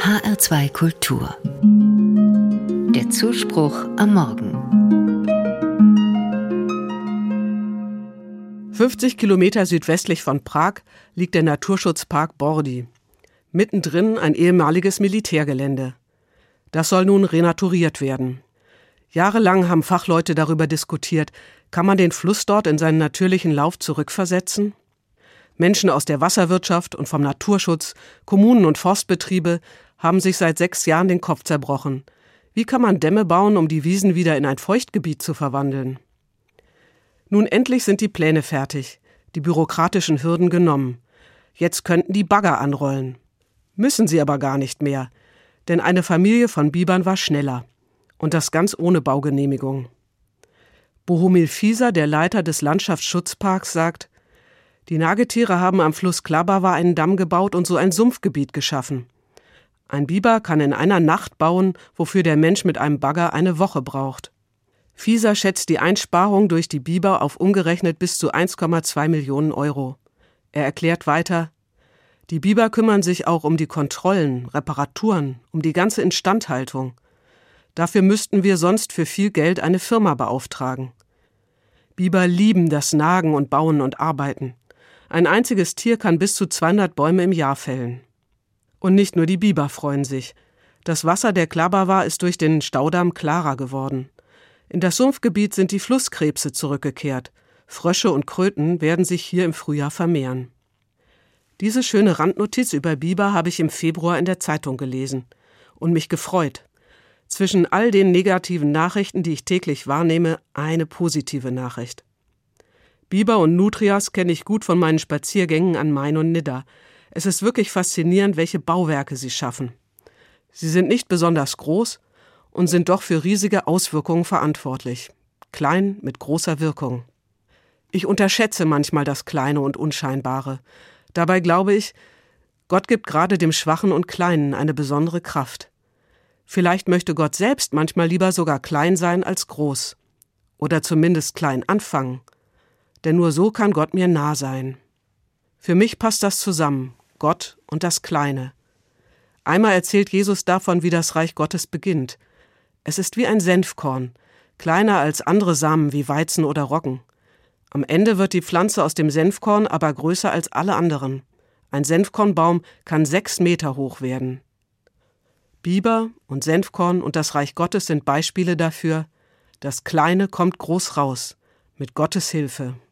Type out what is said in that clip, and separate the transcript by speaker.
Speaker 1: HR2 Kultur. Der Zuspruch am Morgen.
Speaker 2: 50 Kilometer südwestlich von Prag liegt der Naturschutzpark Bordy. Mittendrin ein ehemaliges Militärgelände. Das soll nun renaturiert werden. Jahrelang haben Fachleute darüber diskutiert, kann man den Fluss dort in seinen natürlichen Lauf zurückversetzen? Menschen aus der Wasserwirtschaft und vom Naturschutz, Kommunen und Forstbetriebe haben sich seit 6 Jahren den Kopf zerbrochen. Wie kann man Dämme bauen, um die Wiesen wieder in ein Feuchtgebiet zu verwandeln? Nun endlich sind die Pläne fertig, die bürokratischen Hürden genommen. Jetzt könnten die Bagger anrollen. Müssen sie aber gar nicht mehr, denn eine Familie von Bibern war schneller. Und das ganz ohne Baugenehmigung. Bohumil Fieser, der Leiter des Landschaftsschutzparks, sagt, die Nagetiere haben am Fluss Klabava einen Damm gebaut und so ein Sumpfgebiet geschaffen. Ein Biber kann in einer Nacht bauen, wofür der Mensch mit einem Bagger eine Woche braucht. Fieser schätzt die Einsparung durch die Biber auf umgerechnet bis zu 1,2 Millionen Euro. Er erklärt weiter, die Biber kümmern sich auch um die Kontrollen, Reparaturen, um die ganze Instandhaltung. Dafür müssten wir sonst für viel Geld eine Firma beauftragen. Biber lieben das Nagen und Bauen und Arbeiten. Ein einziges Tier kann bis zu 200 Bäume im Jahr fällen. Und nicht nur die Biber freuen sich. Das Wasser der Klabava ist durch den Staudamm klarer geworden. In das Sumpfgebiet sind die Flusskrebse zurückgekehrt. Frösche und Kröten werden sich hier im Frühjahr vermehren. Diese schöne Randnotiz über Biber habe ich im Februar in der Zeitung gelesen und mich gefreut. Zwischen all den negativen Nachrichten, die ich täglich wahrnehme, eine positive Nachricht. Biber und Nutrias kenne ich gut von meinen Spaziergängen an Main und Nidda. Es ist wirklich faszinierend, welche Bauwerke sie schaffen. Sie sind nicht besonders groß und sind doch für riesige Auswirkungen verantwortlich. Klein mit großer Wirkung. Ich unterschätze manchmal das Kleine und Unscheinbare. Dabei glaube ich, Gott gibt gerade dem Schwachen und Kleinen eine besondere Kraft. Vielleicht möchte Gott selbst manchmal lieber sogar klein sein als groß. Oder zumindest klein anfangen. Denn nur so kann Gott mir nah sein. Für mich passt das zusammen, Gott und das Kleine. Einmal erzählt Jesus davon, wie das Reich Gottes beginnt. Es ist wie ein Senfkorn, kleiner als andere Samen wie Weizen oder Roggen. Am Ende wird die Pflanze aus dem Senfkorn aber größer als alle anderen. Ein Senfkornbaum kann 6 Meter hoch werden. Biber und Senfkorn und das Reich Gottes sind Beispiele dafür, das Kleine kommt groß raus, mit Gottes Hilfe.